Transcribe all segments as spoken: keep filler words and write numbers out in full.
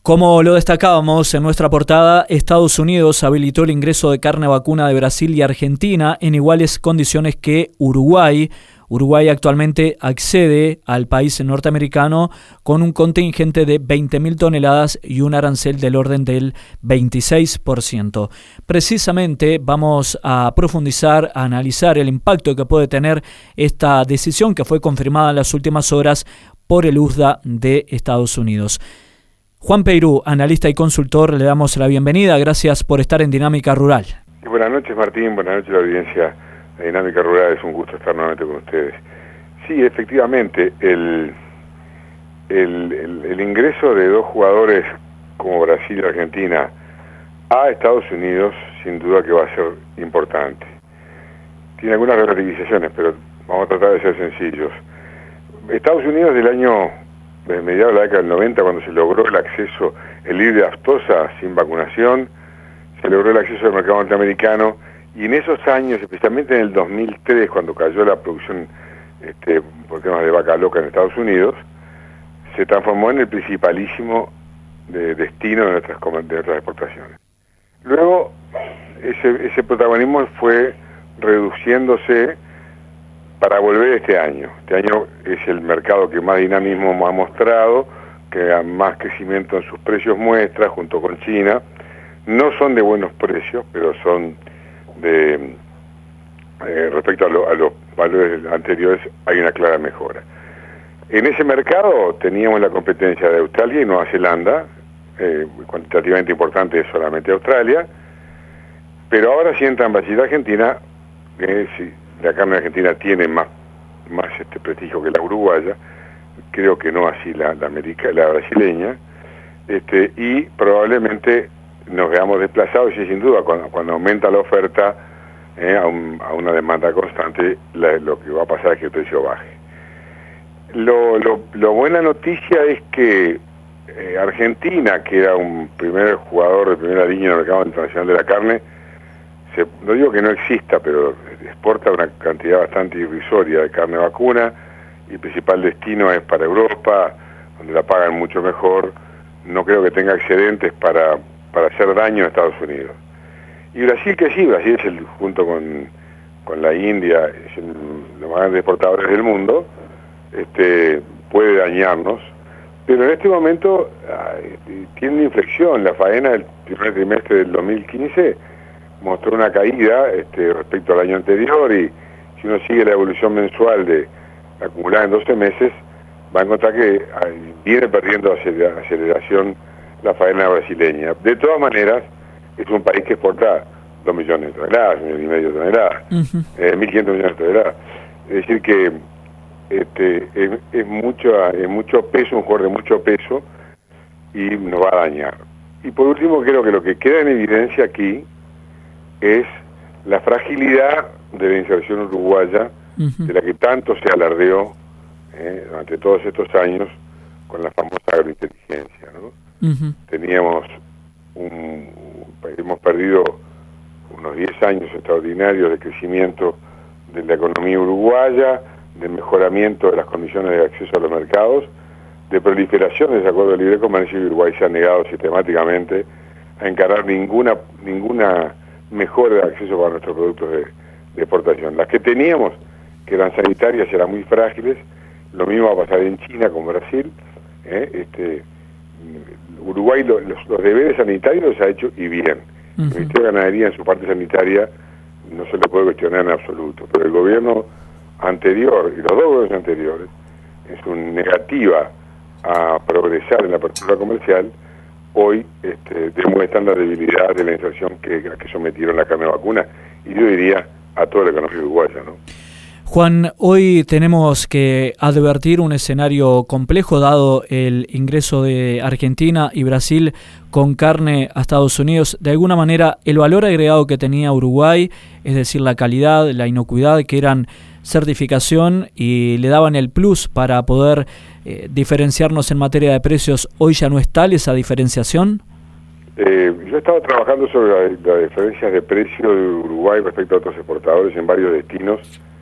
Como lo destacábamos en nuestra portada, Estados Unidos habilitó el ingreso de carne vacuna de Brasil y Argentina en iguales condiciones que Uruguay. Uruguay actualmente accede al país norteamericano con un contingente de veinte mil toneladas y un arancel del orden del veintiséis por ciento. Precisamente vamos a profundizar, a analizar el impacto que puede tener esta decisión que fue confirmada en las últimas horas por el U S D A de Estados Unidos. Juan Peirú, analista y consultor, le damos la bienvenida. Gracias por estar en Dinámica Rural. Buenas noches, Martín. Buenas noches a la audiencia de Dinámica Rural. Es un gusto estar nuevamente con ustedes. Sí, efectivamente, el, el, el, el ingreso de dos jugadores como Brasil y Argentina a Estados Unidos, sin duda que va a ser importante. Tiene algunas relativizaciones, pero vamos a tratar de ser sencillos. Estados Unidos del año... desde mediados de la década del noventa, cuando se logró el acceso, el libre aftosa sin vacunación, se logró el acceso al mercado norteamericano, y en esos años, especialmente en el dos mil tres, cuando cayó la producción este, por temas de vaca loca en Estados Unidos, se transformó en el principalísimo de destino de nuestras, de nuestras exportaciones. Luego, ese, ese protagonismo fue reduciéndose para volver este año. Este año es el mercado que más dinamismo ha mostrado, que más crecimiento en sus precios muestra, junto con China. No son de buenos precios, pero son de... Eh, respecto a, lo, a los valores anteriores, hay una clara mejora. En ese mercado teníamos la competencia de Australia y Nueva Zelanda, eh, cuantitativamente importante es solamente Australia, pero ahora sí entran Brasil y Argentina, que sí, la carne argentina tiene más, más este prestigio que la uruguaya, creo que no así la, la, america, la brasileña, este, y probablemente nos veamos desplazados, y sin duda cuando, cuando aumenta la oferta eh, a, un, a una demanda constante, la, lo que va a pasar es que el precio baje. Lo, lo, lo buena noticia es que eh, Argentina, que era un primer jugador de primera línea en el mercado internacional de la carne, se, no digo que no exista, pero exporta una cantidad bastante irrisoria de carne vacuna, y el principal destino es para Europa, donde la pagan mucho mejor. No creo que tenga excedentes para, para hacer daño a Estados Unidos. Y Brasil, que sí, Brasil es el, junto con, con la India, es el, los más grandes exportadores del mundo, este, puede dañarnos, pero en este momento ay, tiene una inflexión. La faena del primer trimestre del dos mil quince mostró una caída este, respecto al año anterior, y si uno sigue la evolución mensual de acumulada en doce meses, va a encontrar que ay, viene perdiendo aceleración la faena brasileña. De todas maneras, es un país que exporta dos millones de toneladas, un millón y medio de toneladas, uh-huh. eh, mil quinientos millones de toneladas. Es decir que este, es, es, mucho, es mucho peso, un jugador de mucho peso, y nos va a dañar. Y por último, creo que lo que queda en evidencia aquí es la fragilidad de la inserción uruguaya, uh-huh. de la que tanto se alardeó eh, durante todos estos años con la famosa agrointeligencia, ¿no? Uh-huh. Teníamos un, hemos perdido unos diez años extraordinarios de crecimiento de la economía uruguaya, de mejoramiento de las condiciones de acceso a los mercados, de proliferación de ese acuerdo de libre comercio, y Uruguay se ha negado sistemáticamente a encarar ninguna ninguna mejora de acceso para nuestros productos de, de exportación. Las que teníamos, que eran sanitarias, eran muy frágiles. Lo mismo va a pasar en China como Brasil. ¿eh? Este, Uruguay lo, los, los deberes sanitarios los ha hecho, y bien. Uh-huh. El Ministerio de Ganadería en su parte sanitaria no se le puede cuestionar en absoluto, pero el gobierno anterior y los dos gobiernos anteriores, en su negativa a progresar en la apertura comercial, hoy este, demuestran la debilidad de la inserción que, que sometieron la carne vacuna, y yo diría a toda la economía uruguaya, ¿no? Juan, hoy tenemos que advertir un escenario complejo dado el ingreso de Argentina y Brasil con carne a Estados Unidos. De alguna manera, el valor agregado que tenía Uruguay, es decir, la calidad, la inocuidad, que eran certificación y le daban el plus para poder eh, diferenciarnos en materia de precios, ¿hoy ya no es tal esa diferenciación? Eh, yo he estado trabajando sobre las la diferencias de precio de Uruguay respecto a otros exportadores en varios destinos,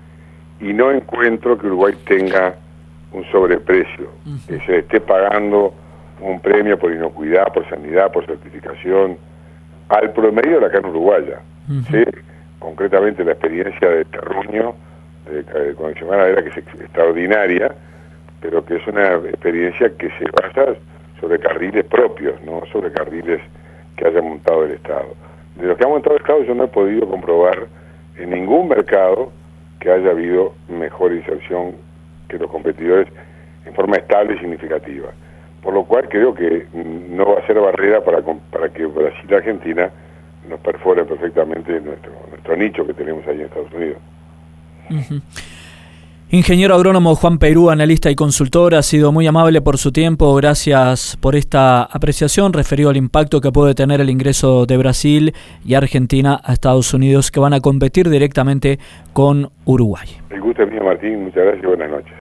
y no encuentro que Uruguay tenga un sobreprecio, uh-huh. que se esté pagando un premio por inocuidad, por sanidad, por certificación, al promedio de la carne uruguaya. Uh-huh. ¿Sí? Concretamente la experiencia de Terruño, de, de Conexión Ganadera, que es extraordinaria, pero que es una experiencia que se basa sobre carriles propios, no sobre carriles que haya montado el Estado. De los que ha montado el Estado yo no he podido comprobar en ningún mercado que haya habido mejor inserción que los competidores en forma estable y significativa. Por lo cual creo que no va a ser barrera para, para que Brasil y Argentina nos perforen perfectamente nuestro, nuestro nicho que tenemos ahí en Estados Unidos. Uh-huh. Ingeniero agrónomo Juan Peirú, analista y consultor, ha sido muy amable por su tiempo. Gracias por esta apreciación referido al impacto que puede tener el ingreso de Brasil y Argentina a Estados Unidos, que van a competir directamente con Uruguay. El gusto es mío, Martín. Muchas gracias y buenas noches.